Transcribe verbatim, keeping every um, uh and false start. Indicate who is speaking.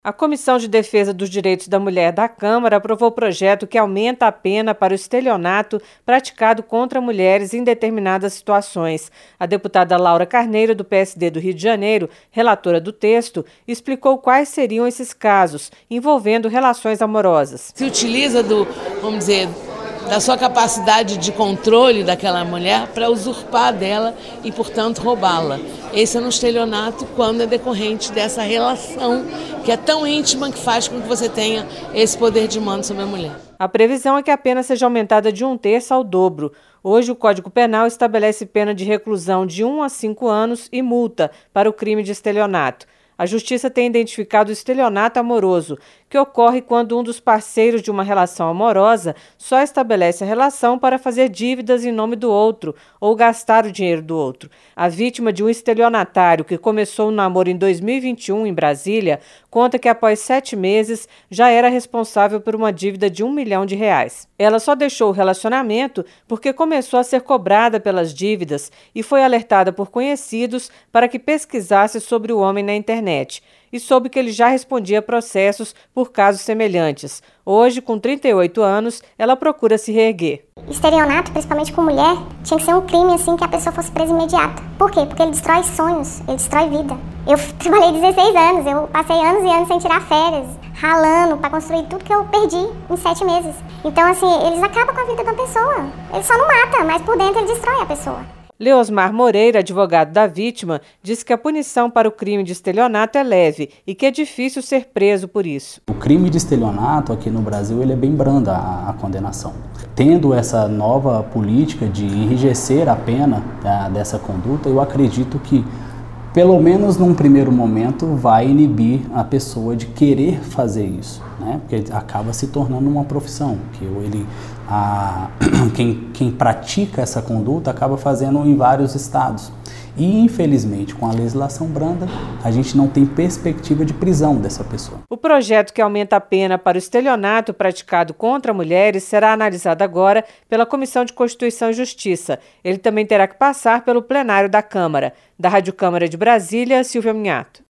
Speaker 1: A Comissão de Defesa dos Direitos da Mulher da Câmara aprovou o projeto que aumenta a pena para o estelionato praticado contra mulheres em determinadas situações. A deputada Laura Carneiro, do P S D do Rio de Janeiro, relatora do texto, explicou quais seriam esses casos envolvendo relações amorosas.
Speaker 2: Se utiliza do, vamos dizer, da sua capacidade de controle daquela mulher para usurpar dela e, portanto, roubá-la. Esse é no estelionato quando é decorrente dessa relação que é tão íntima que faz com que você tenha esse poder de mando sobre a mulher.
Speaker 1: A previsão é que a pena seja aumentada de um terço ao dobro. Hoje, o Código Penal estabelece pena de reclusão de um a cinco anos e multa para o crime de estelionato. A Justiça tem identificado o estelionato amoroso, que ocorre quando um dos parceiros de uma relação amorosa só estabelece a relação para fazer dívidas em nome do outro ou gastar o dinheiro do outro. A vítima de um estelionatário que começou o namoro em dois mil e vinte e um em Brasília conta que após sete meses já era responsável por uma dívida de um milhão de reais. Ela só deixou o relacionamento porque começou a ser cobrada pelas dívidas e foi alertada por conhecidos para que pesquisasse sobre o homem na internet. E soube que ele já respondia a processos por casos semelhantes. Hoje, com trinta e oito anos, ela procura se reerguer.
Speaker 3: Estelionato, principalmente com mulher, tinha que ser um crime assim que a pessoa fosse presa imediata. Por quê? Porque ele destrói sonhos, ele destrói vida. Eu trabalhei dezesseis anos, eu passei anos e anos sem tirar férias, ralando para construir tudo que eu perdi em sete meses. Então, assim, eles acabam com a vida da pessoa. Ele só não mata, mas por dentro ele destrói a pessoa.
Speaker 1: Leosmar Moreira, advogado da vítima, disse que a punição para o crime de estelionato é leve e que é difícil ser preso por isso.
Speaker 4: O crime de estelionato aqui no Brasil ele é bem branda a, a condenação. Tendo essa nova política de enrijecer a pena a, dessa conduta, eu acredito que, pelo menos num primeiro momento, vai inibir a pessoa de querer fazer isso, né? Porque acaba se tornando uma profissão, que ele, a, quem, quem pratica essa conduta acaba fazendo em vários estados. E, infelizmente, com a legislação branda, a gente não tem perspectiva de prisão dessa pessoa.
Speaker 1: O projeto que aumenta a pena para o estelionato praticado contra mulheres será analisado agora pela Comissão de Constituição e Justiça. Ele também terá que passar pelo plenário da Câmara. Da Rádio Câmara de Brasília, Silvia Minhato.